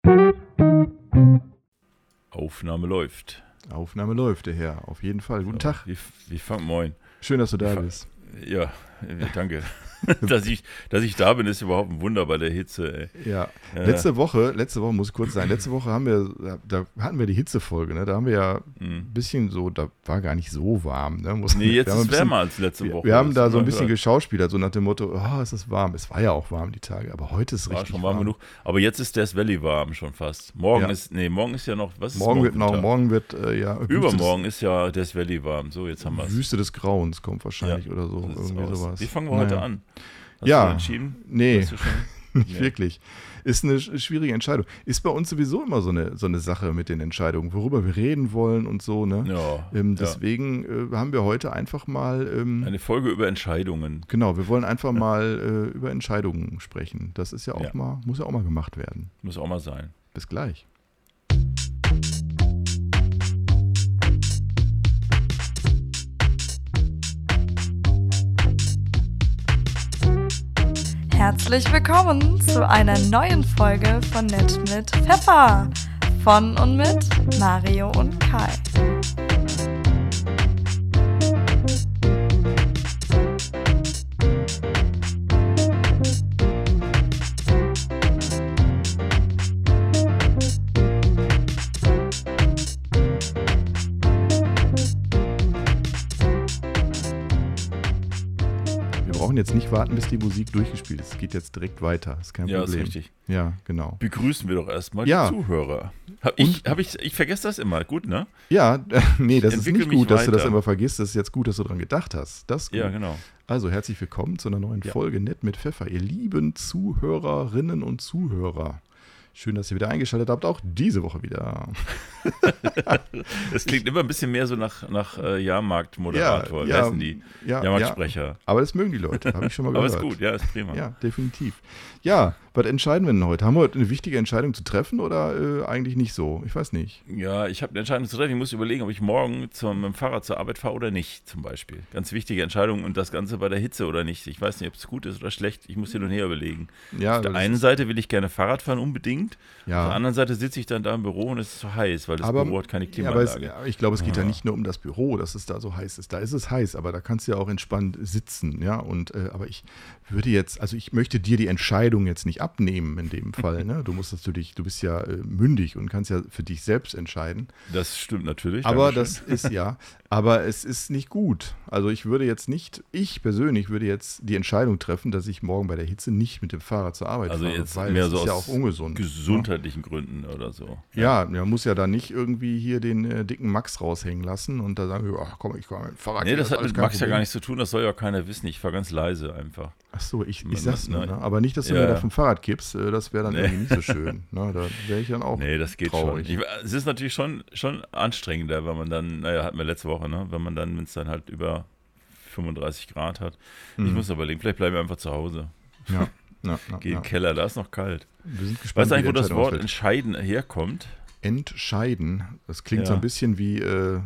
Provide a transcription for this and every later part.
Aufnahme läuft. Aufnahme läuft, der Herr. Auf jeden Fall. Guten Tag. Wir fangen moin. Schön, dass du da bist. Ja, danke. dass ich da bin, ist überhaupt ein Wunder bei der Hitze. Ey. Ja. Letzte Woche muss ich kurz sagen, letzte Woche hatten wir die Hitzefolge, ne? Da haben wir ja ein bisschen so, da war gar nicht so warm. Ne? Jetzt ist es wärmer als letzte Woche. Wir haben da so ein bisschen geschauspielert, so nach dem Motto, oh, es ist warm. Es war ja auch warm die Tage, aber heute ist es richtig schon warm genug. Aber jetzt ist Death Valley warm schon fast. Morgen ist ja noch, was ist morgen Übermorgen ist ja Death Valley warm. So, jetzt haben wir es. Wüste des Grauens kommt wahrscheinlich oder so. Irgendwie sowas. Wie fangen wir heute an? Hast du entschieden? Nee, nicht wirklich. Ist eine schwierige Entscheidung. Ist bei uns sowieso immer so eine Sache mit den Entscheidungen, worüber wir reden wollen und so. Ne? Ja, deswegen haben wir heute einfach mal... eine Folge über Entscheidungen. Genau, wir wollen einfach mal über Entscheidungen sprechen. Das ist ja auch muss ja auch mal gemacht werden. Muss auch mal sein. Bis gleich. Herzlich willkommen zu einer neuen Folge von Nett mit Pfeffer. Von und mit Mario und Kai. Jetzt nicht warten, bis die Musik durchgespielt ist. Es geht jetzt direkt weiter. Ist kein Problem. Ja, ist richtig. Ja, genau. Begrüßen wir doch erstmal die Zuhörer. Ich vergesse das immer. Gut, ne? Ja, nee, das ist nicht gut, dass weiter. du das immer vergisst. Das ist jetzt gut, dass du daran gedacht hast. Das ist gut. Ja, genau. Also, herzlich willkommen zu einer neuen Folge Nett mit Pfeffer. Ihr lieben Zuhörerinnen und Zuhörer. Schön, dass ihr wieder eingeschaltet habt, auch diese Woche wieder. Das klingt immer ein bisschen mehr so nach Jahrmarktmoderator. Wer sind die? Jahrmarktsprecher. Ja. Aber das mögen die Leute, habe ich schon mal gehört. Aber ist gut, ist prima. Ja, definitiv. Ja, was entscheiden wir denn heute? Haben wir heute eine wichtige Entscheidung zu treffen oder eigentlich nicht so? Ich weiß nicht. Ja, ich habe eine Entscheidung zu treffen. Ich muss überlegen, ob ich morgen mit dem Fahrrad zur Arbeit fahre oder nicht, zum Beispiel. Ganz wichtige Entscheidung und das Ganze bei der Hitze oder nicht. Ich weiß nicht, ob es gut ist oder schlecht. Ich muss hier nur näher überlegen. Ja, auf der einen Seite will ich gerne Fahrrad fahren, unbedingt. Ja. Auf der anderen Seite sitze ich dann da im Büro und es ist so heiß, weil das Büro hat keine Klimaanlage. Ja, aber ich glaube, es geht ja nicht nur um das Büro, dass es da so heiß ist. Da ist es heiß, aber da kannst du ja auch entspannt sitzen. Ja? Aber ich würde jetzt, also ich möchte dir die Entscheidung jetzt nicht abnehmen in dem Fall. Ne? Du bist ja mündig und kannst ja für dich selbst entscheiden. Das stimmt natürlich. Aber aber es ist nicht gut. Also ich persönlich würde jetzt die Entscheidung treffen, dass ich morgen bei der Hitze nicht mit dem Fahrrad zur Arbeit fahre, jetzt weil mehr das so ist ja aus auch ungesund. Gesundheitlichen Gründen oder so. Ja, man muss ja da nicht irgendwie hier den dicken Max raushängen lassen und da sagen wir, ach komm, ich fahre mit dem Fahrrad. Nee, das hat mit Max ja gar nichts zu tun, das soll ja keiner wissen. Ich fahre ganz leise einfach. Ach so, ich sag's nur, ne? Aber nicht, dass du mir da vom Fahrrad kippst, das wäre dann irgendwie nicht so schön. Ne? Da wäre ich dann auch das geht traurig. Schon. Es ist natürlich schon anstrengender, wenn man dann, hatten wir letzte Woche, ne? Wenn es dann halt über 35 Grad hat. Ich muss überlegen, vielleicht bleiben wir einfach zu Hause. Ja. Geh in den Keller, da ist noch kalt. Wir sind gespannt, weißt du eigentlich, wo das Wort entscheiden herkommt? Entscheiden. Das klingt so ein bisschen wie, wenn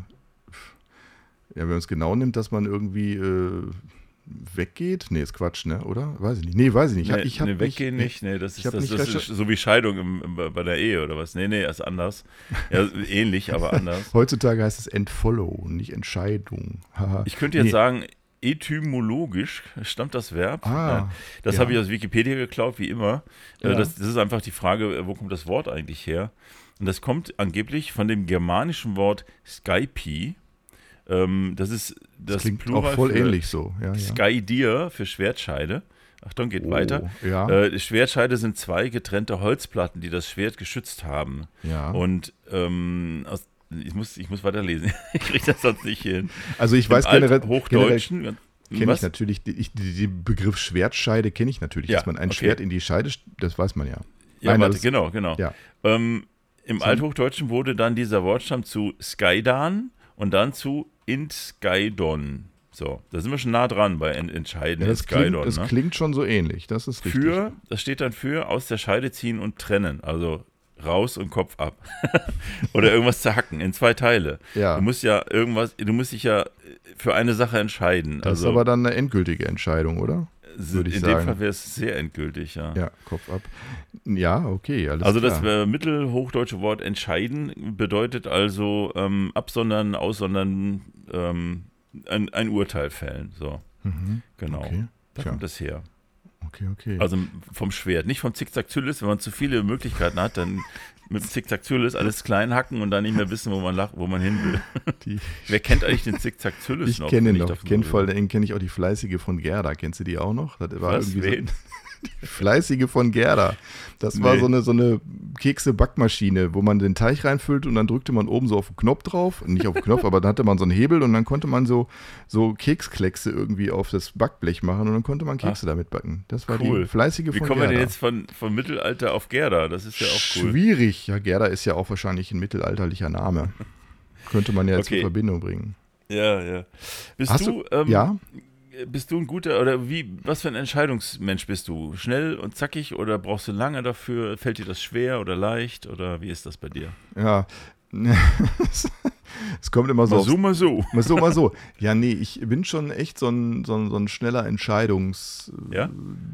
man es genau nimmt, dass man irgendwie weggeht. Nee, ist Quatsch, ne? Oder? Weiß ich nicht. Nee, weiß ich nicht. Weggehen nicht. Nee, das ist so wie Scheidung bei der Ehe oder was. Nee, ist anders. Ja, ähnlich, aber anders. Heutzutage heißt es Entfollow und nicht Entscheidung. Ich könnte jetzt sagen, etymologisch stammt das Verb. Das habe ich aus Wikipedia geklaut, wie immer. Ja. Das ist einfach die Frage, wo kommt das Wort eigentlich her? Und das kommt angeblich von dem germanischen Wort Skypi. Das ist das klingt Plural auch voll ähnlich so. Ja. Skydir für Schwertscheide. Achtung, geht weiter. Ja. Schwertscheide sind zwei getrennte Holzplatten, die das Schwert geschützt haben. Ja. Und ich muss weiterlesen. Ich kriege das sonst nicht hin. Also ich weiß generell Hochdeutschen kenne ich natürlich, den Begriff Schwertscheide kenne ich natürlich, dass man ein Schwert in die Scheide, das weiß man ja. Ja, genau. Ja. Im Althochdeutschen wurde dann dieser Wortstamm zu Skaidan und dann zu Inskaidon. So, da sind wir schon nah dran bei Entscheiden. Ja, das klingt schon so ähnlich, das ist richtig. Das steht dann für aus der Scheide ziehen und trennen, also raus und Kopf ab. Oder irgendwas zerhacken in zwei Teile. Ja. Du musst dich ja für eine Sache entscheiden. Das ist aber dann eine endgültige Entscheidung, oder? würde ich in sagen. dem Fall wäre es sehr endgültig, ja. Ja, Kopf ab. Ja, okay, alles Also klar. das mittelhochdeutsche Wort entscheiden bedeutet also absondern, aussondern, ein Urteil fällen. So, genau. Okay. Da Tja. kommt das her. Okay. Also vom Schwert, nicht vom Zickzack-Zylis. Wenn man zu viele Möglichkeiten hat, dann mit dem Zickzack-Zylis alles klein hacken und dann nicht mehr wissen, wo man hin will. Wer kennt eigentlich den Zickzack-Zylis Ich noch? kenne wenn ihn noch. davon Kenn so vor rede? allen Dingen kenne ich auch die Fleißige von Gerda. Kennst du die auch noch? Das war Was? irgendwie Wen? so, die Fleißige von Gerda. Das war Nee. so eine Kekse-Backmaschine, wo man den Teig reinfüllt und dann drückte man oben so auf den Knopf drauf. Nicht auf den Knopf, aber dann hatte man so einen Hebel und dann konnte man so Kekskleckse irgendwie auf das Backblech machen und dann konnte man Kekse damit backen. Das war Cool. die Fleißige Wie von kommen wir Gerda. denn jetzt vom Mittelalter auf Gerda? Das ist ja auch cool. Schwierig. Ja, Gerda ist ja auch wahrscheinlich ein mittelalterlicher Name. Könnte man ja jetzt Okay. in Verbindung bringen. Ja. Hast ja? Bist du ein guter, oder was für ein Entscheidungsmensch bist du? Schnell und zackig oder brauchst du lange dafür? Fällt dir das schwer oder leicht oder wie ist das bei dir? Ja. Es kommt immer so. Mal so. Mal so. Ja, nee, ich bin schon echt so ein schneller Entscheidungstätiger.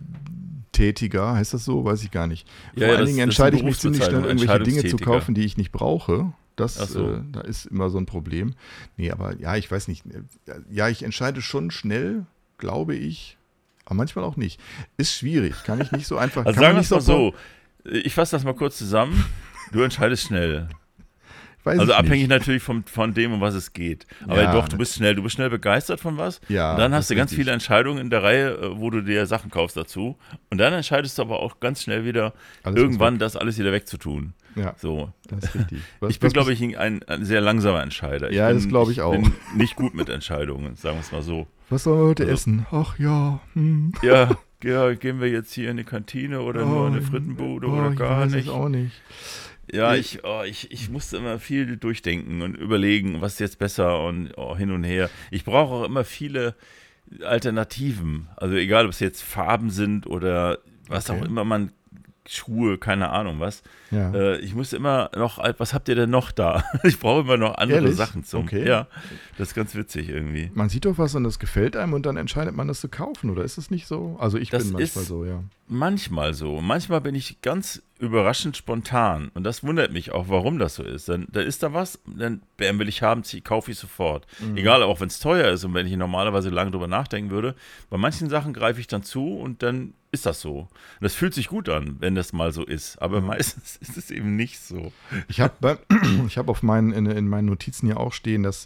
Ja? Heißt das so? Weiß ich gar nicht. Ja, Vor ja, allen Dingen das entscheide ist ich eine mich ziemlich schnell, irgendwelche Dinge zu Berufsbezeichnung, kaufen, die ich nicht brauche. Ach so. Da ist immer so ein Problem. Nee, aber ja, ich weiß nicht. Ja, ich entscheide schon schnell, glaube ich. Aber manchmal auch nicht. Ist schwierig. Kann ich nicht so einfach. Also kann man sagen wir nicht es mal so. Ich fasse das mal kurz zusammen. Du entscheidest schnell. Weiß Also ich abhängig nicht. natürlich von dem, um was es geht. Aber Ja, doch, du bist schnell begeistert von was. Ja, Und dann das hast du ist ganz richtig. viele Entscheidungen in der Reihe, wo du dir Sachen kaufst dazu. Und dann entscheidest du aber auch ganz schnell wieder, Alles irgendwann weg. das alles wieder wegzutun. Ja, So. das ist richtig. Ich bin, glaube ich, ein sehr langsamer Entscheider. Ja, das glaube ich auch. bin nicht gut mit Entscheidungen, sagen wir es mal so. Was sollen wir heute Also- essen? Ach ja. Ja, gehen wir jetzt hier in die Kantine oder nur in eine Frittenbude oder gar ich weiß nicht? es auch nicht. Ja, ich musste immer viel durchdenken und überlegen, was ist jetzt besser und hin und her. Ich brauche auch immer viele Alternativen. Also egal, ob es jetzt Farben sind oder was Okay. auch immer Schuhe, keine Ahnung was. Ja. Ich musste immer noch, was habt ihr denn noch da? Ich brauche immer noch andere Ehrlich? Sachen zum. Okay. Ja, das ist ganz witzig irgendwie. Man sieht doch was und das gefällt einem und dann entscheidet man, das zu kaufen, oder ist es nicht so? Also ich Das bin manchmal ist- so, ja. Manchmal so. Manchmal bin ich ganz überraschend spontan. Und das wundert mich auch, warum das so ist. Dann ist da was, dann will ich haben, kaufe ich sofort. Egal, auch wenn es teuer ist und wenn ich normalerweise lange drüber nachdenken würde. Bei manchen Sachen greife ich dann zu und dann ist das so. Und das fühlt sich gut an, wenn das mal so ist. Aber meistens ist es eben nicht so. Ich habe auf in meinen Notizen hier auch stehen, dass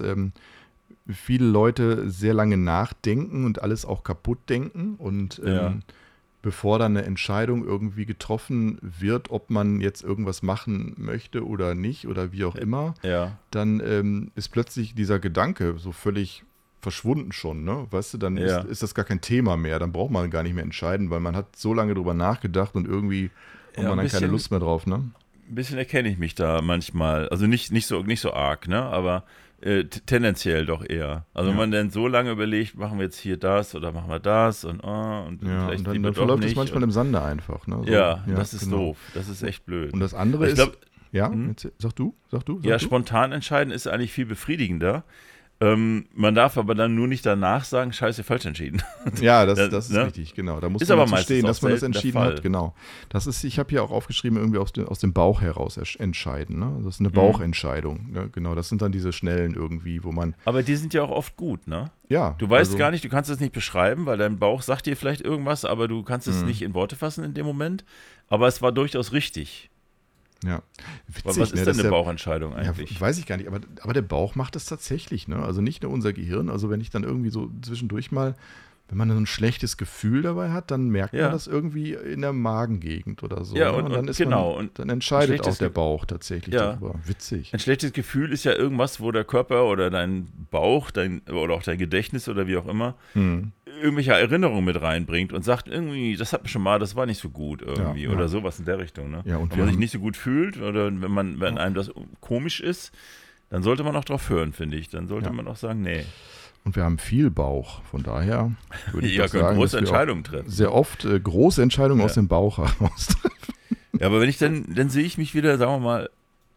viele Leute sehr lange nachdenken und alles auch kaputt denken und Ja. bevor dann eine Entscheidung irgendwie getroffen wird, ob man jetzt irgendwas machen möchte oder nicht oder wie auch immer, Ja. dann ist plötzlich dieser Gedanke so völlig verschwunden schon, ne? Weißt du, dann Ja. ist das gar kein Thema mehr, dann braucht man gar nicht mehr entscheiden, weil man hat so lange drüber nachgedacht und irgendwie hat Ja, man ein dann keine bisschen- Lust mehr drauf, ne? Ein bisschen erkenne ich mich da manchmal. Also nicht so arg, ne? Aber tendenziell doch eher. Also wenn Ja. man dann so lange überlegt, machen wir jetzt hier das oder machen wir das und Ja, vielleicht und dann lieber doch verläuft es nicht. manchmal im Sande einfach, ne? So, Ja, das ist genau. doof. Das ist echt blöd. Und das andere Ich ist, glaub, ja, Hm? sag du. ja, spontan entscheiden ist eigentlich viel befriedigender. Man darf aber dann nur nicht danach sagen, scheiße, falsch entschieden. Ja, das Das, ist ne? richtig, genau. Da muss Ist man aber dazu meistens stehen, auch dass man das selten der entschieden Fall. hat, genau. Das ist, ich habe hier auch aufgeschrieben, irgendwie aus dem Bauch heraus entscheiden, ne? Das ist eine Bauchentscheidung, ne? Genau, das sind dann diese schnellen irgendwie, wo man, Aber die sind ja auch oft gut, ne? ja. Du weißt also- gar nicht, du kannst es nicht beschreiben, weil dein Bauch sagt dir vielleicht irgendwas, aber du kannst es nicht in Worte fassen in dem Moment. Aber es war durchaus richtig. Ja. Was Witzig, ist ne, denn dass eine der- Bauchentscheidung Ja, eigentlich? weiß ich gar nicht, aber der Bauch macht es tatsächlich, ne? Also nicht nur unser Gehirn, also wenn ich dann irgendwie so zwischendurch mal, wenn man so ein schlechtes Gefühl dabei hat, dann merkt Ja. man das irgendwie in der Magengegend oder so. Ja, ne? und dann ist genau, man, und dann entscheidet schlechtes auch der Ge- Bauch tatsächlich Ja. darüber. Witzig. Ein schlechtes Gefühl ist ja irgendwas, wo der Körper oder dein Bauch oder auch dein Gedächtnis oder wie auch immer irgendwelche Erinnerungen mit reinbringt und sagt irgendwie, das hatten wir schon mal, das war nicht so gut irgendwie Ja, oder ja. sowas in der Richtung. Ne? Ja, und wenn wir man sich haben- nicht so gut fühlt oder wenn einem das komisch ist, dann sollte man auch drauf hören, finde ich. Dann sollte Ja. man auch sagen, nee. Und wir haben viel Bauch, von daher würde ich Ja, doch können sagen, große dass wir Entscheidungen auch treffen. sehr oft große Entscheidungen Ja. aus dem Bauch heraus treffen. Ja, aber wenn ich dann sehe ich mich wieder, sagen wir mal,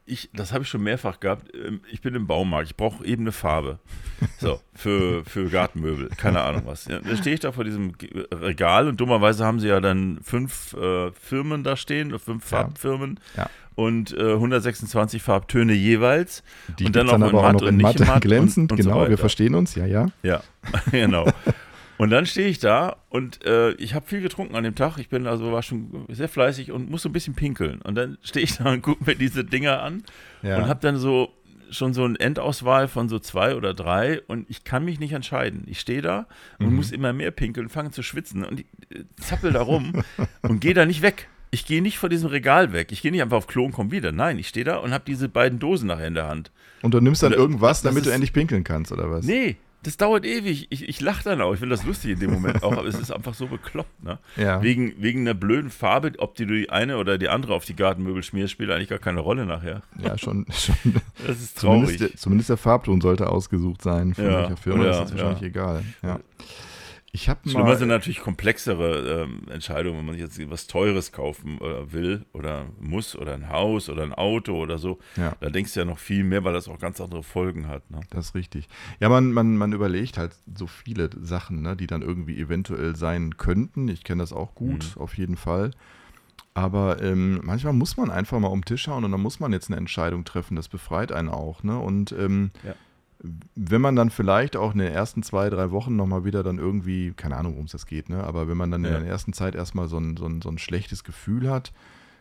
das habe ich schon mehrfach gehabt, ich bin im Baumarkt, ich brauche eben eine Farbe. So, für Gartenmöbel, keine Ahnung was. Ja, da stehe ich da vor diesem Regal und dummerweise haben sie ja dann 5 Firmen da stehen, 5 Farbfirmen und 126 Farbtöne jeweils. Die und dann aber auch noch in matt glänzend, und genau, so wir verstehen uns, ja. Ja, genau. Und dann stehe ich da und ich habe viel getrunken an dem Tag. War schon sehr fleißig und muss so ein bisschen pinkeln. Und dann stehe ich da und gucke mir diese Dinger an und habe dann schon so eine Endauswahl von so 2 oder 3 und ich kann mich nicht entscheiden. Ich stehe da und muss immer mehr pinkeln, fange zu schwitzen und ich zappel da rum und gehe da nicht weg. Ich gehe nicht vor diesem Regal weg. Ich gehe nicht einfach auf Klo und komme wieder. Nein, ich stehe da und habe diese beiden Dosen nachher in der Hand. Und du nimmst dann irgendwas, damit du endlich pinkeln kannst, oder was? Nee. Das dauert ewig. Ich lache dann auch. Ich finde das lustig in dem Moment auch, aber es ist einfach so bekloppt. Ne? Ja. Wegen einer blöden Farbe, ob du die eine oder die andere auf die Gartenmöbel schmierst, spielt eigentlich gar keine Rolle nachher. Ja, schon. Das ist traurig. Zumindest der Farbton sollte ausgesucht sein. Von welcher Firma ist das wahrscheinlich egal. Ja. Schlimmer sind natürlich komplexere Entscheidungen, wenn man jetzt was Teures kaufen will oder muss oder ein Haus oder ein Auto oder so. Ja. Da denkst du ja noch viel mehr, weil das auch ganz andere Folgen hat. Ne? Das ist richtig. Ja, man überlegt halt so viele Sachen, ne, die dann irgendwie eventuell sein könnten. Ich kenne das auch gut, auf jeden Fall. Aber manchmal muss man einfach mal um den Tisch hauen und dann muss man jetzt eine Entscheidung treffen. Das befreit einen auch. Ne? Und wenn man dann vielleicht auch in den ersten 2, 3 Wochen nochmal wieder dann irgendwie, keine Ahnung, worum es das geht, ne? Aber wenn man dann in der ersten Zeit erstmal so ein schlechtes Gefühl hat,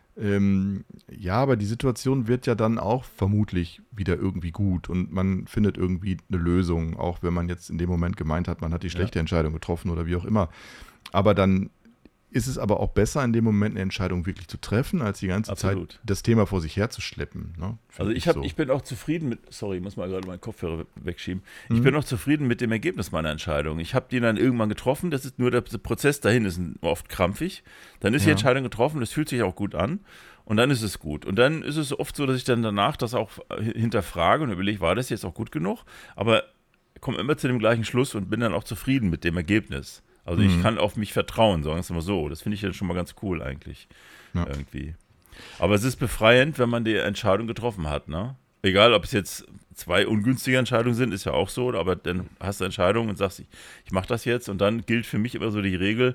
aber die Situation wird ja dann auch vermutlich wieder irgendwie gut und man findet irgendwie eine Lösung, auch wenn man jetzt in dem Moment gemeint hat, man hat die schlechte Entscheidung getroffen oder wie auch immer. Aber dann ist es aber auch besser, in dem Moment eine Entscheidung wirklich zu treffen, als die ganze Zeit das Thema vor sich herzuschleppen. Ne? Also ich bin auch zufrieden mit, sorry, ich muss mal gerade meinen Kopfhörer wegschieben, ich bin auch zufrieden mit dem Ergebnis meiner Entscheidung. Ich habe die dann irgendwann getroffen, das ist nur der Prozess dahin, ist oft krampfig. Dann ist die Entscheidung getroffen, das fühlt sich auch gut an und dann ist es gut. Und dann ist es oft so, dass ich dann danach das auch hinterfrage und überlege, war das jetzt auch gut genug? Aber ich komme immer zu dem gleichen Schluss und bin dann auch zufrieden mit dem Ergebnis. Also ich kann auf mich vertrauen, sagen wir es mal so. Das finde ich ja schon mal ganz cool eigentlich. Ja. Irgendwie. Aber es ist befreiend, wenn man die Entscheidung getroffen hat, ne? Egal, ob es jetzt 2 ungünstige Entscheidungen sind, ist ja auch so, aber dann hast du Entscheidungen und sagst, ich mache das jetzt und dann gilt für mich immer so die Regel,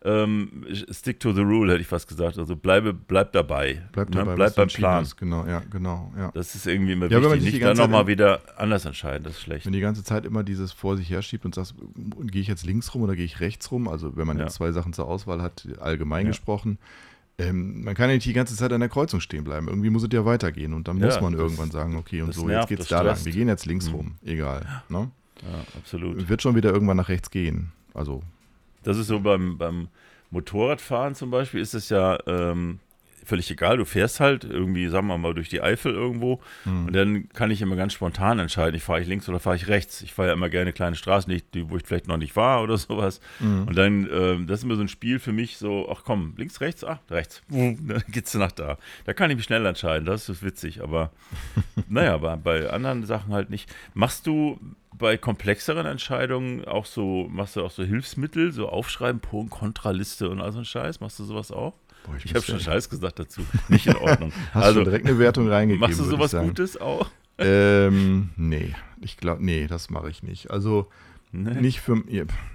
stick to the rule, hätte ich fast gesagt. Also bleib dabei. Bleib beim Plan. Genau. Ja. Das ist irgendwie immer wichtig. Nicht dann nochmal wieder anders entscheiden, das ist schlecht. Wenn die ganze Zeit immer dieses vor sich her schiebt und sagst, gehe ich jetzt links rum oder gehe ich rechts rum? Also wenn man jetzt 2 Sachen zur Auswahl hat, allgemein gesprochen, man kann ja nicht die ganze Zeit an der Kreuzung stehen bleiben. Irgendwie muss es ja weitergehen und dann muss man irgendwann sagen, okay, und so, jetzt geht's da lang. Wir gehen jetzt links rum. Egal. Ne? Ja, absolut. Wird schon wieder irgendwann nach rechts gehen. Also das ist so beim Motorradfahren zum Beispiel, ist es ja völlig egal. Du fährst halt irgendwie, sagen wir mal, durch die Eifel irgendwo und dann kann ich immer ganz spontan entscheiden, fahre ich links oder fahre ich rechts. Ich fahre ja immer gerne kleine Straßen, wo ich vielleicht noch nicht war oder sowas. Und dann, das ist immer so ein Spiel für mich, so, ach komm, links, rechts, rechts. Dann geht's nach da. Da kann ich mich schnell entscheiden, das ist witzig. Aber naja, bei anderen Sachen halt nicht. Machst du bei komplexeren Entscheidungen machst du auch so Hilfsmittel, so Aufschreiben, Pro- und Kontraliste und all so ein Scheiß? Machst du sowas auch? Boah, ich habe schon Scheiß gesagt dazu. Nicht in Ordnung. Hast du direkt eine Wertung reingegeben? Machst du sowas Gutes auch? Nee. Ich glaube, das mache ich nicht. Also nicht für...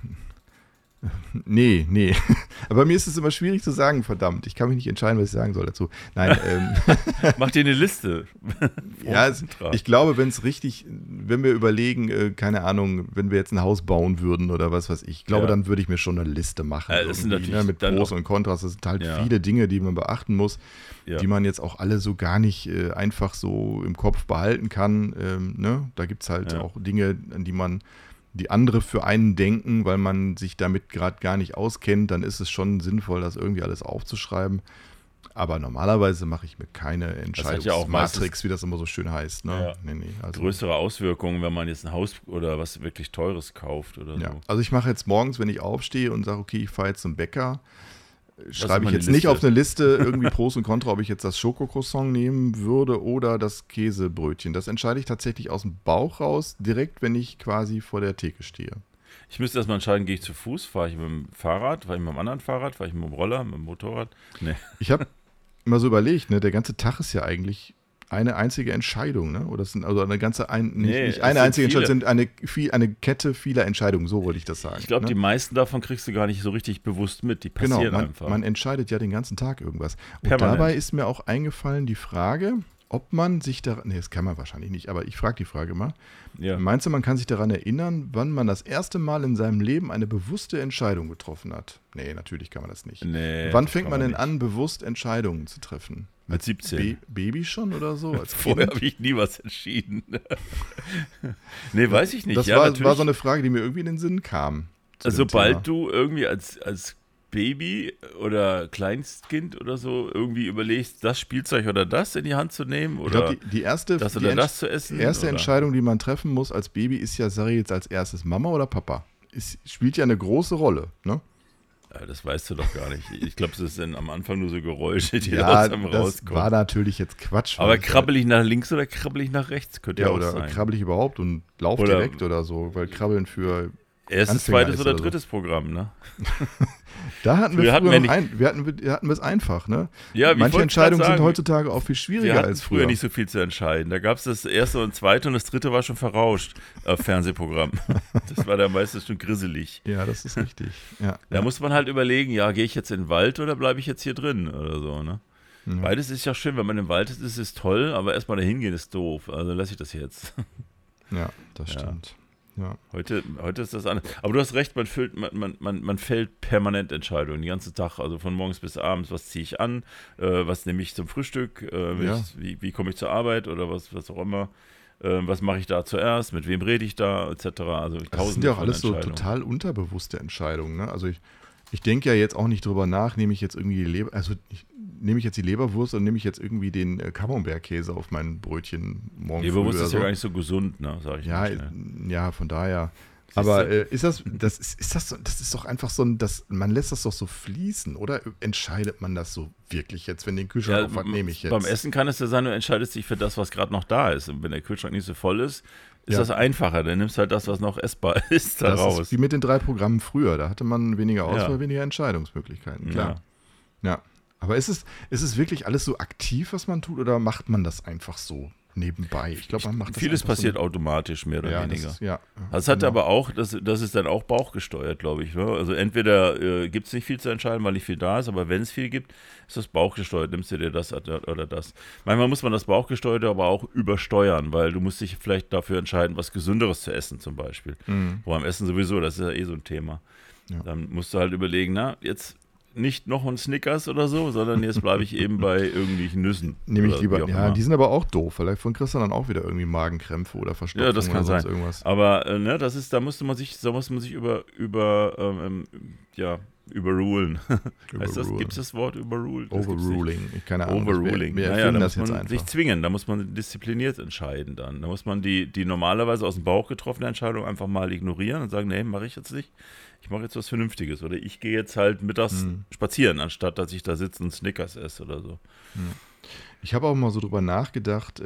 Nee. Aber mir ist es immer schwierig zu sagen, verdammt. Ich kann mich nicht entscheiden, was ich sagen soll dazu. Nein. Mach dir eine Liste. Ich glaube, wenn wir überlegen, keine Ahnung, wenn wir jetzt ein Haus bauen würden oder was weiß ich, glaube, dann würde ich mir schon eine Liste machen. Das sind natürlich mit Pros und Kontras. Das sind halt viele Dinge, die man beachten muss, die man jetzt auch alle so gar nicht einfach so im Kopf behalten kann. Da gibt es halt auch Dinge, an die andere für einen denken, weil man sich damit gerade gar nicht auskennt, dann ist es schon sinnvoll, das irgendwie alles aufzuschreiben. Aber normalerweise mache ich mir keine Entscheidungsmatrix, wie das immer so schön heißt. Ne? Ja. Nee. Also größere Auswirkungen, wenn man jetzt ein Haus oder was wirklich Teures kauft oder so. Also ich mache jetzt morgens, wenn ich aufstehe und sage, okay, ich fahre jetzt zum Bäcker, schreibe ich jetzt nicht auf eine Liste irgendwie Pros und Contra, ob ich jetzt das Schokocroissant nehmen würde oder das Käsebrötchen. Das entscheide ich tatsächlich aus dem Bauch raus, direkt, wenn ich quasi vor der Theke stehe. Ich müsste erstmal entscheiden, gehe ich zu Fuß, fahre ich mit dem Fahrrad, fahre ich mit dem anderen Fahrrad, fahre ich mit dem Roller, mit dem Motorrad? Nee. Ich habe immer so überlegt, der ganze Tag ist ja eigentlich eine einzige Entscheidung, ne? Oder es sind also eine ganze, Nee, nicht es eine sind einzige viele. Entscheidung, sind eine Kette vieler Entscheidungen, so wollte ich das sagen. Ich glaube, ne? die meisten davon kriegst du gar nicht so richtig bewusst mit. Die Genau, passieren einfach. man entscheidet ja den ganzen Tag irgendwas. Und Permanent. dabei ist mir auch eingefallen die Frage, ob man sich da, nee, das kann man wahrscheinlich nicht, aber ich frage die Frage mal. Ja. Meinst du, man kann sich daran erinnern, wann man das erste Mal in seinem Leben eine bewusste Entscheidung getroffen hat? Nee, natürlich kann man das nicht. Nee, Wann das fängt kann man denn nicht. an, bewusst Entscheidungen zu treffen? Mit 17. Baby schon oder so? Als Vorher Kind? habe ich nie was entschieden. Nee, weiß ich nicht. Das Ja, war natürlich. so eine Frage, die mir irgendwie in den Sinn kam. zu dem Sobald Thema. du irgendwie als Baby oder Kleinstkind oder so irgendwie überlegst, das Spielzeug oder das in die Hand zu nehmen Ich oder glaube, die erste, das die oder das zu essen. erste oder? Entscheidung, die man treffen muss als Baby, ist ja, sage ich jetzt als erstes, Mama oder Papa? Spielt ja eine große Rolle, ne? Ja, das weißt du doch gar nicht. Ich glaube, es sind am Anfang nur so Geräusche, die Ja, aus einem das rauskommen. war natürlich jetzt Quatsch. Aber weil- krabbel ich nach links oder krabbel ich nach rechts? Könnte ja, Ja, auch oder sein. krabbel ich überhaupt und lauf Oder- direkt oder so, weil Krabbeln für... Erstes, Anfänger zweites ist oder oder so. drittes Programm, ne? Da hatten Früher wir hatten früher wir wir hatten es einfach, ne? Ja, wie Manche wollte ich grad Entscheidungen sind sagen, heutzutage auch viel Wir schwieriger hatten als früher nicht so viel zu entscheiden. Da gab es das erste und zweite und das dritte war schon verrauscht. Fernsehprogramm. Das war dann meistens schon grisselig. Ja, das ist richtig. Ja, Da muss man halt überlegen, ja, gehe ich jetzt in den Wald oder bleibe ich jetzt hier drin oder so, ne? Ja. Beides ist ja schön, wenn man im Wald ist, ist es toll, aber erstmal dahin gehen ist doof. Also lasse ich das jetzt. Ja, das Ja. stimmt. Ja. Heute ist das anders. Aber du hast recht, man fällt permanent Entscheidungen, den ganzen Tag, also von morgens bis abends, was ziehe ich an, was nehme ich zum Frühstück, Ja. wie komme ich zur Arbeit oder was auch immer, was mache ich da zuerst, mit wem rede ich da, etc. Also Das sind tausende ja auch von alles so Entscheidungen. total unterbewusste Entscheidungen. Ne? Also ich denke ja jetzt auch nicht drüber nach, nehme ich jetzt irgendwie nehme ich jetzt die Leberwurst oder nehme ich jetzt irgendwie den Camembert-Käse auf mein Brötchen morgen früh Leberwurst oder ist so. ja gar nicht so gesund, ne, sag ich Ja, mal schnell. ja, von daher. Siehst Aber du? das ist doch einfach so man lässt das doch so fließen, oder entscheidet man das so wirklich jetzt, wenn den Kühlschrank auf, was nehme ich jetzt? Beim Essen kann es ja sein, du entscheidest dich für das, was gerade noch da ist. Und wenn der Kühlschrank nicht so voll ist, ist Ja. das einfacher. Dann nimmst du halt das, was noch essbar ist, da Das raus. ist wie mit den 3 Programmen früher, da hatte man weniger Auswahl, Ja. weniger Entscheidungsmöglichkeiten, klar. Ja. Ja. Aber ist es wirklich alles so aktiv, was man tut, oder macht man das einfach so nebenbei? Ich glaube, man macht das Vieles einfach passiert so, automatisch, mehr oder ja, weniger. Ja, Das hat genau. aber auch, das ist dann auch bauchgesteuert, glaube ich. Ne? Also entweder gibt es nicht viel zu entscheiden, weil nicht viel da ist, aber wenn es viel gibt, ist das bauchgesteuert. Nimmst du dir das oder das. Manchmal muss man das Bauchgesteuerte aber auch übersteuern, weil du musst dich vielleicht dafür entscheiden, was Gesünderes zu essen zum Beispiel. Mhm. Beim Essen sowieso, das ist ja eh so ein Thema. Ja. Dann musst du halt überlegen, na, jetzt nicht noch ein Snickers oder so, sondern jetzt bleibe ich eben bei irgendwelchen Nüssen. Nehme ich oder lieber, wie auch ja, immer. die sind aber auch doof, vielleicht von Kriegst du dann auch wieder irgendwie Magenkrämpfe oder Verstopfung Ja, das kann oder sonst sein. irgendwas. Aber da muss man sich überrulen. Heißt das? Überrulen. Gibt es das Wort überruled? Das gibt's nicht. Overruling, keine Ahnung. Overruling. Wir Naja, erfinden da das muss jetzt man einfach. sich zwingen, da muss man diszipliniert entscheiden dann. Da muss man die normalerweise aus dem Bauch getroffene Entscheidung einfach mal ignorieren und sagen, nee, mache ich jetzt nicht. Ich mache jetzt was Vernünftiges. Oder ich gehe jetzt halt mittags spazieren, anstatt dass ich da sitze und Snickers esse oder so. Ich habe auch mal so drüber nachgedacht,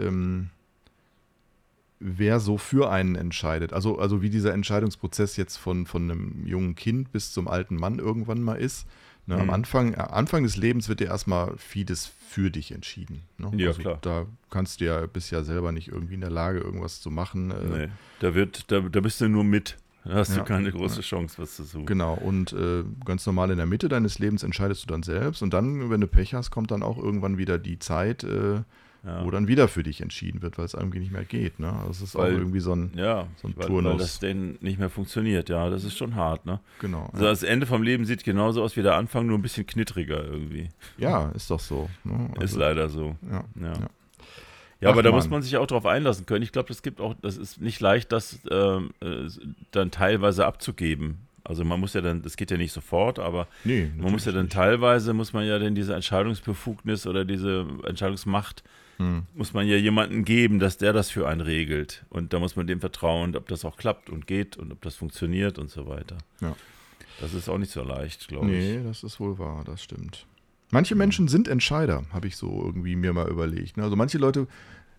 wer so für einen entscheidet. Also wie dieser Entscheidungsprozess jetzt von einem jungen Kind bis zum alten Mann irgendwann mal ist. Ne, am Anfang des Lebens wird dir erstmal vieles für dich entschieden. Ne? Ja, also klar. Da bist ja selber nicht irgendwie in der Lage, irgendwas zu machen. Nee, da bist du nur mit. Da hast Ja. du keine große Chance, was zu suchen. Genau, und ganz normal in der Mitte deines Lebens entscheidest du dann selbst. Und dann, wenn du Pech hast, kommt dann auch irgendwann wieder die Zeit, Ja. wo dann wieder für dich entschieden wird, weil es irgendwie nicht mehr geht. Ne? Also es ist auch Weil- irgendwie so ein Ja, So ein weil Turnus. das denn nicht mehr funktioniert. Ja, das ist schon hart, ne? genau. Also das Ende vom Leben sieht genauso aus wie der Anfang, nur ein bisschen knittriger irgendwie. Ja, ist doch so. Ne? Ist Also, leider so. ja, Ja, ja. ja aber Ach, da Mann. muss man sich auch drauf einlassen können. Ich glaube, das ist nicht leicht, das dann teilweise abzugeben. Also man muss ja dann, das geht ja nicht sofort, aber Nee, man muss ja dann natürlich teilweise, muss man ja dann diese Entscheidungsbefugnis oder diese Entscheidungsmacht, muss man ja jemandem geben, dass der das für einen regelt. Und da muss man dem vertrauen, ob das auch klappt und geht und ob das funktioniert und so weiter. Ja. Das ist auch nicht so leicht, glaube Nee, das ist wohl wahr, das stimmt. Manche Menschen sind Entscheider, habe ich so irgendwie mir mal überlegt. Ne? Also manche Leute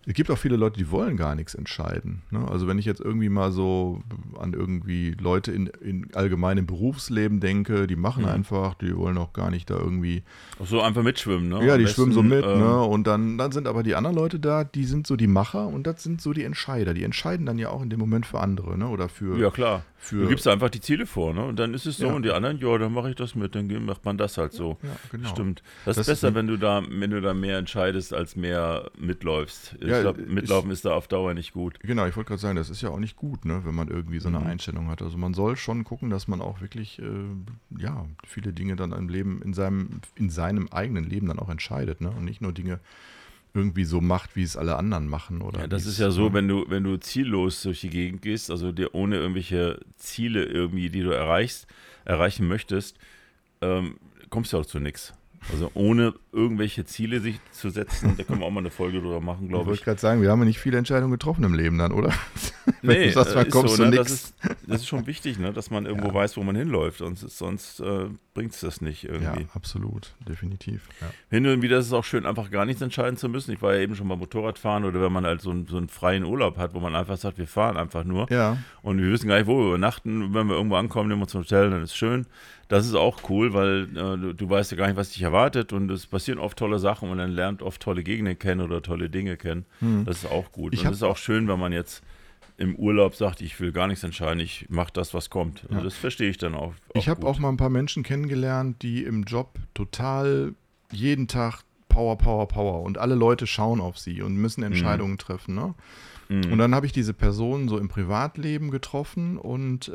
Es gibt auch viele Leute, die wollen gar nichts entscheiden. Ne? Also wenn ich jetzt irgendwie mal so an irgendwie Leute in allgemeinem Berufsleben denke, die machen einfach, die wollen auch gar nicht da irgendwie... Ach so, einfach mitschwimmen, ne? Ja, die schwimmen so mit, ne? Und dann sind aber die anderen Leute da, die sind so die Macher und das sind so die Entscheider. Die entscheiden dann ja auch in dem Moment für andere, ne? Oder für... Ja, klar. Du gibst einfach die Ziele vor, ne? Und dann ist es so, und die anderen, ja, dann mache ich das mit, dann macht man das halt so. Ja, genau. Stimmt. Das ist besser, wenn du da mehr entscheidest, als mehr mitläufst. Ich glaube, mitlaufen ist da auf Dauer nicht gut. Genau, ich wollte gerade sagen, das ist ja auch nicht gut, ne, wenn man irgendwie so eine Einstellung hat. Also man soll schon gucken, dass man auch wirklich viele Dinge dann im Leben, in seinem eigenen Leben dann auch entscheidet, ne? Und nicht nur Dinge irgendwie so macht, wie es alle anderen machen. Oder ja, das ist ja so, wenn du ziellos durch die Gegend gehst, also dir ohne irgendwelche Ziele irgendwie, die du erreichen möchtest, kommst du auch zu nichts. Also ohne irgendwelche Ziele sich zu setzen, da können wir auch mal eine Folge drüber machen, glaube ich. Ich wollte gerade sagen, wir haben ja nicht viele Entscheidungen getroffen im Leben dann, oder? Nee, ist so, ne? Das ist schon wichtig, ne? Dass man irgendwo weiß, wo man hinläuft, sonst bringt es das nicht irgendwie. Ja, absolut, definitiv. Ja. Hin und wieder ist es auch schön, einfach gar nichts entscheiden zu müssen. Ich war ja eben schon beim Motorradfahren oder wenn man halt so einen freien Urlaub hat, wo man einfach sagt, wir fahren einfach nur und wir wissen gar nicht, wo wir übernachten. Wenn wir irgendwo ankommen, nehmen wir uns ein Hotel, dann ist es schön. Das ist auch cool, weil du weißt ja gar nicht, was dich erwartet und es passieren oft tolle Sachen und man lernt oft tolle Gegenden kennen oder tolle Dinge kennen. Das ist auch gut. Und es ist auch schön, wenn man jetzt im Urlaub sagt, ich will gar nichts entscheiden, ich mache das, was kommt. Also das verstehe ich dann auch ich habe auch mal ein paar Menschen kennengelernt, die im Job total jeden Tag Power und alle Leute schauen auf sie und müssen Entscheidungen treffen. Ne? Und dann habe ich diese Person so im Privatleben getroffen und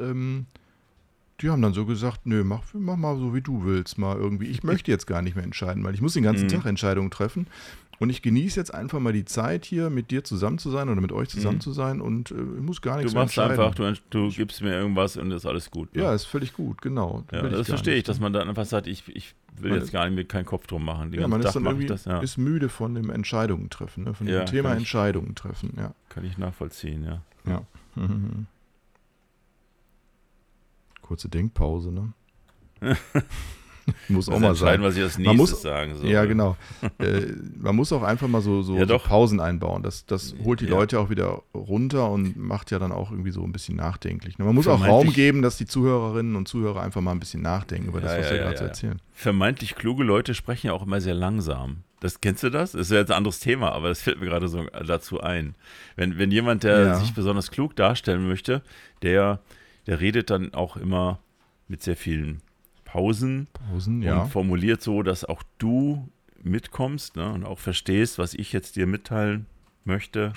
die haben dann so gesagt, nö, mach mal so, wie du willst, mal irgendwie. Ich möchte jetzt gar nicht mehr entscheiden, weil ich muss den ganzen Tag Entscheidungen treffen. Und ich genieße jetzt einfach mal die Zeit hier, mit dir zusammen zu sein oder mit euch zusammen zu sein und ich muss gar nichts mehr entscheiden. Du machst einfach, du gibst mir irgendwas und ist alles gut. Ne? Ja, ist völlig gut, genau. Ja, das verstehe ich, dass man dann einfach sagt, ich will jetzt gar nicht mehr keinen Kopf drum machen. Man ist dann irgendwie ist müde von dem Entscheidungen treffen, ne? Von dem Thema Entscheidungen treffen. Ja. Kann ich nachvollziehen, ja. Ja. Kurze Denkpause, ne? Muss auch mal sein. Was ich als nächstes sagen soll. Ja, genau. Man muss auch einfach mal so Pausen einbauen. Das holt die Leute auch wieder runter und macht ja dann auch irgendwie so ein bisschen nachdenklich. Man muss auch Raum geben, dass die Zuhörerinnen und Zuhörer einfach mal ein bisschen nachdenken über das, was wir gerade so erzählen. Vermeintlich kluge Leute sprechen ja auch immer sehr langsam. Kennst du das? Das ist ja jetzt ein anderes Thema, aber das fällt mir gerade so dazu ein. Wenn jemand, der sich besonders klug darstellen möchte, der redet dann auch immer mit sehr vielen Pausen und formuliert so, dass auch du mitkommst, ne, und auch verstehst, was ich jetzt dir mitteilen möchte.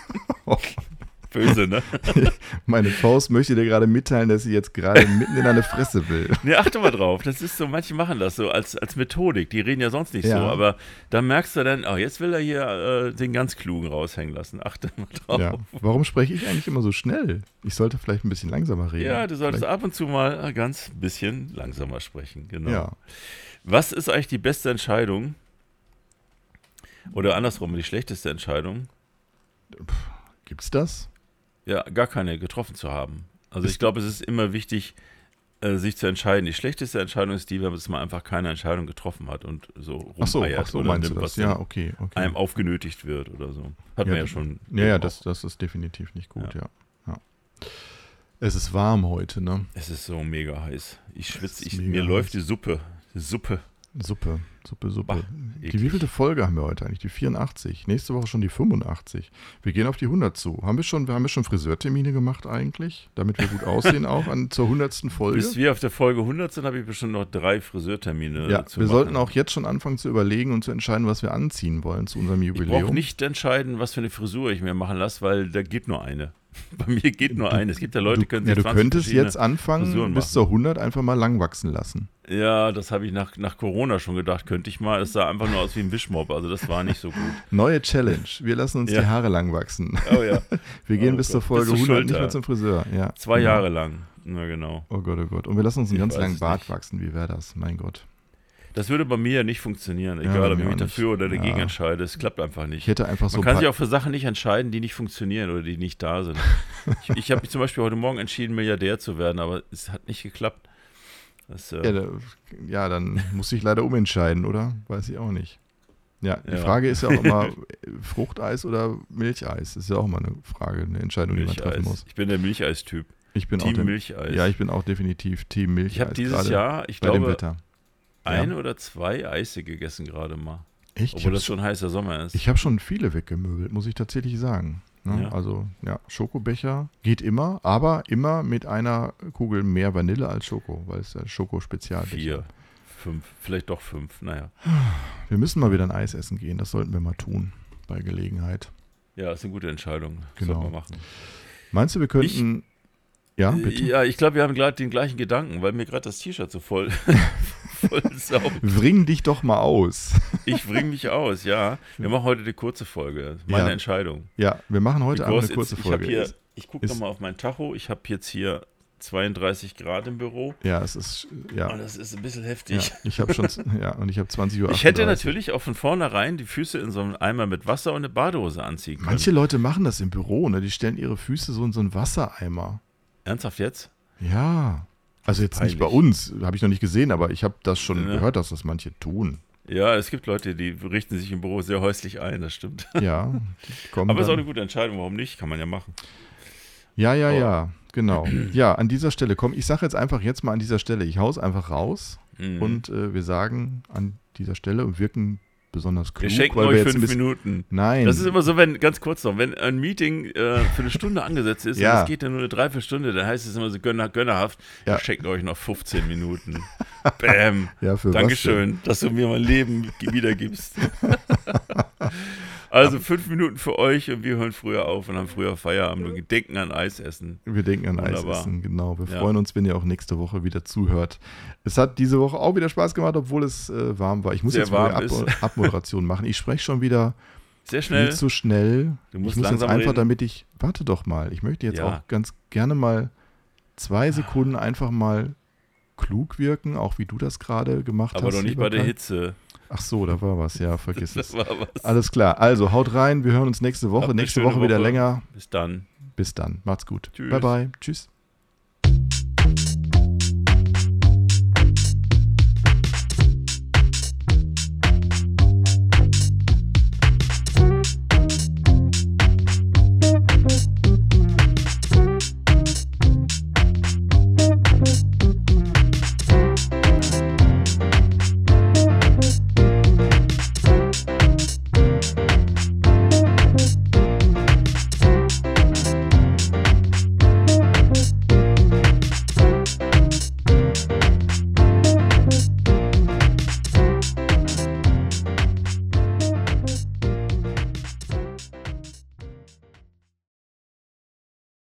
Böse, ne? Meine Faust möchte dir gerade mitteilen, dass sie jetzt gerade mitten in deine Fresse will. Ne, achte mal drauf. Das ist so, manche machen das so als Methodik. Die reden ja sonst nicht so, aber da merkst du dann, jetzt will er hier den ganz Klugen raushängen lassen. Achte mal drauf. Ja. Warum spreche ich eigentlich immer so schnell? Ich sollte vielleicht ein bisschen langsamer reden. Ja, du solltest ab und zu mal ganz bisschen langsamer sprechen, genau. Ja. Was ist eigentlich die beste Entscheidung? Oder andersrum, die schlechteste Entscheidung? Gibt's das? Ja, gar keine getroffen zu haben. Also ich glaube, es ist immer wichtig, sich zu entscheiden. Die schlechteste Entscheidung ist die, wenn man einfach keine Entscheidung getroffen hat und so rumeiert. Ach so, oder meinst du das? Ja, okay. Einem aufgenötigt wird oder so. Hat man ja schon. Ja, das ist definitiv nicht gut, ja. Es ist warm heute, ne? Es ist so mega heiß. Ich schwitze, mir läuft die Suppe. Suppe. Bah, die wievielte Folge haben wir heute eigentlich? Die 84. Nächste Woche schon die 85. Wir gehen auf die 100 zu. Haben wir schon Friseurtermine gemacht eigentlich? Damit wir gut aussehen auch zur 100. Folge? Bis wir auf der Folge 100 sind, habe ich bestimmt noch 3 Friseurtermine zu machen. Wir sollten auch jetzt schon anfangen zu überlegen und zu entscheiden, was wir anziehen wollen zu unserem Jubiläum. Ich brauche nicht entscheiden, was für eine Frisur ich mir machen lasse, weil da geht nur eine. Bei mir geht nur eine. Es gibt ja Leute, die können sich 20 du könntest jetzt anfangen, bis zur 100 einfach mal lang wachsen lassen. Ja, das habe ich nach Corona schon gedacht, könnte ich mal. Es sah einfach nur aus wie ein Wischmopp, also das war nicht so gut. Neue Challenge. Wir lassen uns die Haare lang wachsen. Oh ja. Wir gehen bis zur Folge 100 nicht mehr zum Friseur. Ja. 2 Jahre lang. Na genau. Oh Gott, oh Gott. Und wir lassen uns einen ganz langen Bart wachsen. Wie wäre das? Mein Gott. Das würde bei mir ja nicht funktionieren, egal ob ich mich dafür oder dagegen entscheide. Es klappt einfach nicht. Ich hätte einfach Man kann sich auch für Sachen nicht entscheiden, die nicht funktionieren oder die nicht da sind. Ich habe mich zum Beispiel heute Morgen entschieden, Milliardär zu werden, aber es hat nicht geklappt. Dann muss ich leider umentscheiden, oder? Weiß ich auch nicht. Ja, die Ja. Frage ist ja auch immer, Fruchteis oder Milcheis? Das ist ja auch mal eine Frage, eine Entscheidung, die man treffen muss. Ich bin der Milcheistyp. Ich bin Team auch Milcheis. Ja, ich bin auch definitiv Team Milcheis. Ich habe dieses gerade Jahr, ich bei dem glaube, Wetter. ein oder zwei Eise gegessen gerade mal. Echt? Obwohl das schon heißer Sommer ist. Ich habe schon viele weggemöbelt, muss ich tatsächlich sagen. Ne? Ja. Also, ja, Schokobecher geht immer, aber immer mit einer Kugel mehr Vanille als Schoko, weil es ja Schoko-Spezialbecher. 4, 5, vielleicht doch 5, naja. Wir müssen mal wieder ein Eis essen gehen, das sollten wir mal tun, bei Gelegenheit. Ja, ist eine gute Entscheidung. Genau. Sollten wir machen. Meinst du, wir könnten... Ja, bitte? Ja, ich glaube, wir haben gerade den gleichen Gedanken, weil mir gerade das T-Shirt so voll saugt. Bring dich doch mal aus. Ich bringe mich aus, ja. Wir machen heute eine kurze Folge. Meine Ja. Entscheidung. Ja, wir machen heute einmal eine kurze Folge. Ich gucke nochmal auf mein Tacho. Ich habe jetzt hier 32 Grad im Büro. Ja, es ist... Ja. Und das ist ein bisschen Ja, heftig. ich habe schon, ja, und ich habe 20 Uhr. Ich hätte natürlich auch von vornherein die Füße in so einen Eimer mit Wasser und eine Badehose anziehen können. Manche Leute machen das im Büro, ne? Die stellen ihre Füße so in so einen Wassereimer. Ernsthaft jetzt? Ja. Also jetzt nicht bei Peinlich. uns, habe ich noch nicht gesehen, aber ich habe das schon Ja. gehört, dass das manche tun. Ja, es gibt Leute, die richten sich im Büro sehr häuslich ein, das stimmt. Ja. die kommen Aber ist auch dann- eine gute Entscheidung, warum nicht? Kann man ja machen. Ja, genau. Ja, an dieser Stelle, komm, ich sage jetzt mal an dieser Stelle, ich hau's einfach raus Mhm. und wir sagen an dieser Stelle und wirken besonders klug, Wir schenken weil wir euch jetzt ein 5 bisschen, Minuten. Nein. Das ist immer so, wenn, ganz kurz noch, wenn ein Meeting für eine Stunde angesetzt ist Ja. und es geht dann nur eine Dreiviertelstunde, dann heißt es immer so gönnerhaft, Ja. wir schenken euch noch 15 Minuten. Bäm. Ja, für was Dankeschön, dass du mir mein Leben wiedergibst. Also 5 Minuten für euch und wir hören früher auf und haben früher Feierabend und gedenken an Eis essen. Wir denken an Wunderbar. Eisessen, genau. Wir Ja. freuen uns, wenn ihr auch nächste Woche wieder zuhört. Es hat diese Woche auch wieder Spaß gemacht, obwohl es warm war. Ich muss Sehr jetzt mal warm eine ist. Abmoderation machen. Ich spreche schon wieder Sehr viel schnell. zu schnell. Du musst ich muss jetzt langsam einfach, reden. damit ich, warte doch mal, ich möchte jetzt Ja. auch ganz gerne mal 2 Sekunden einfach mal klug wirken, auch wie du das gerade gemacht hast. Aber doch nicht lieber bei der Kai. Hitze. Ach so, da war was, ja, vergiss Das es. war was. Alles klar, also haut rein, wir hören uns nächste Woche. Habt eine Nächste schöne Woche wieder Woche. länger. Bis dann. Bis dann, macht's gut. Tschüss. Bye bye, tschüss.